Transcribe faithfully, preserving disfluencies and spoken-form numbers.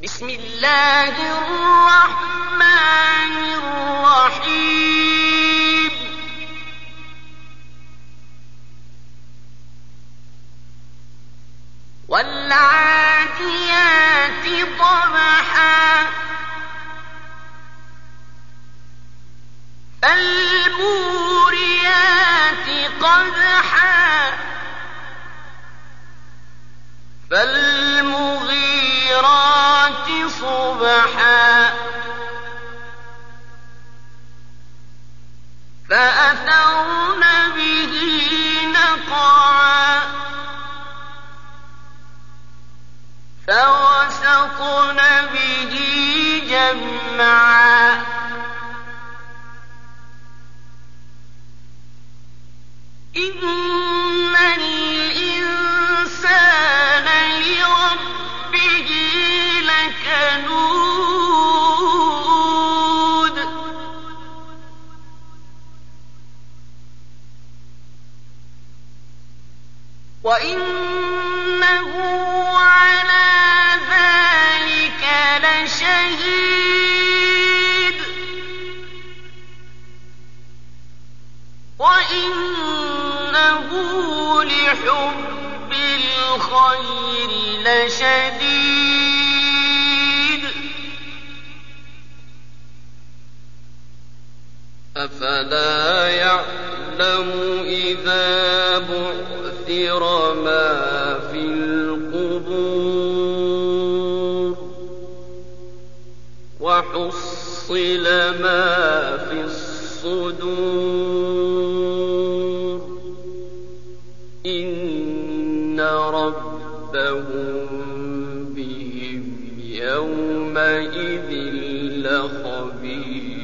بسم الله الرحمن الرحيم والعاديات ضبحا فالموريات قدحا فالمغيرات صبحا فأثرن به نقعا فوسطن به جمعا إن الإنسان لربه لكنود وإنه على ذلك لشهيد وإنه لحب الخير لشديد أفلا يعلم إذا بعثر ما في القبور وحصل ما في الصدور إن ربهم بهم يومئذ لخبير